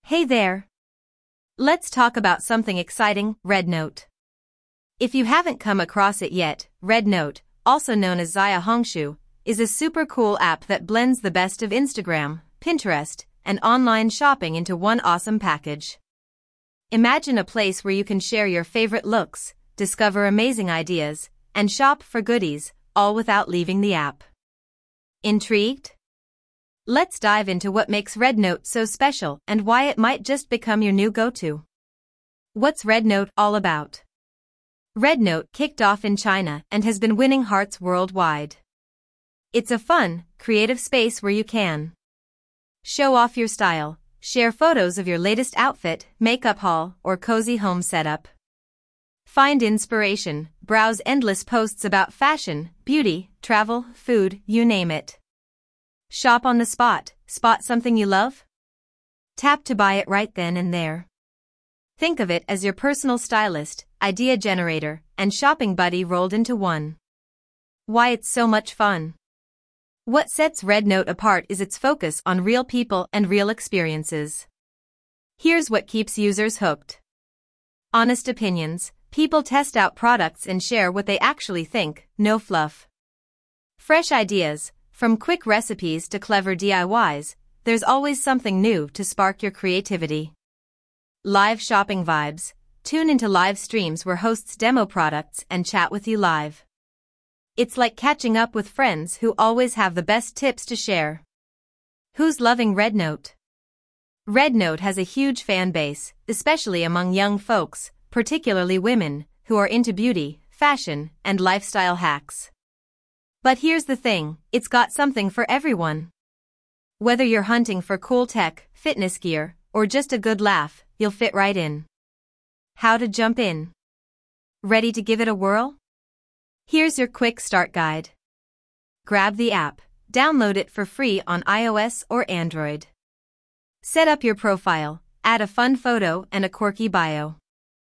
Hey there! Let's talk about something exciting, RedNote. If you haven't come across it yet, RedNote, also known as Zaya Hongshu, is a super cool app that blends the best of Instagram, Pinterest, and online shopping into one awesome package. Imagine a place where you can share your favorite looks, discover amazing ideas, and shop for goodies, all without leaving the app. Intrigued? Let's dive into what makes RedNote so special and why it might just become your new go-to. What's RedNote all about? RedNote kicked off in China and has been winning hearts worldwide. It's a fun, creative space where you can show off your style, share photos of your latest outfit, makeup haul, or cozy home setup. Find inspiration, browse endless posts about fashion, beauty, travel, food, you name it. Shop on the spot something you love? Tap to buy it right then and there. Think of it as your personal stylist, idea generator, and shopping buddy rolled into one. Why it's so much fun? What sets RedNote apart is its focus on real people and real experiences. Here's what keeps users hooked. Honest opinions, people test out products and share what they actually think, no fluff. Fresh ideas, from quick recipes to clever DIYs, there's always something new to spark your creativity. Live shopping vibes, tune into live streams where hosts demo products and chat with you live. It's like catching up with friends who always have the best tips to share. Who's loving RedNote? RedNote has a huge fan base, especially among young folks, particularly women, who are into beauty, fashion, and lifestyle hacks. But here's the thing, it's got something for everyone. Whether you're hunting for cool tech, fitness gear, or just a good laugh, you'll fit right in. How to jump in? Ready to give it a whirl? Here's your quick start guide. Grab the app, download it for free on iOS or Android. Set up your profile, add a fun photo and a quirky bio.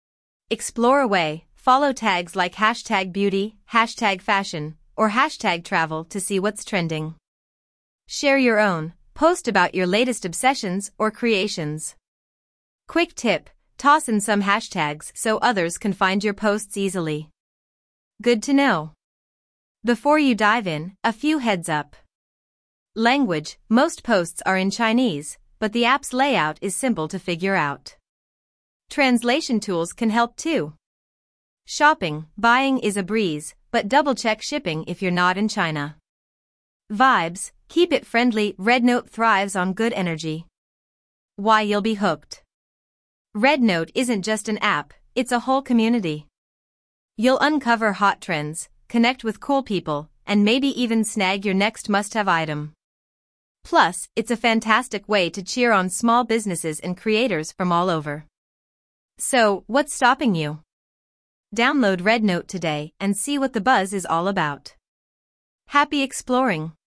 Explore away, follow tags like #beauty, #fashion, or #travel to see what's trending. Share your own, post about your latest obsessions or creations. Quick tip, toss in some hashtags so others can find your posts easily. Good to know. Before you dive in, a few heads up. Language, most posts are in Chinese, but the app's layout is simple to figure out. Translation tools can help too. Shopping, buying is a breeze, but double-check shipping if you're not in China. Vibes, keep it friendly, RedNote thrives on good energy. Why you'll be hooked. RedNote isn't just an app, it's a whole community. You'll uncover hot trends, connect with cool people, and maybe even snag your next must-have item. Plus, it's a fantastic way to cheer on small businesses and creators from all over. So, what's stopping you? Download RedNote today and see what the buzz is all about. Happy exploring!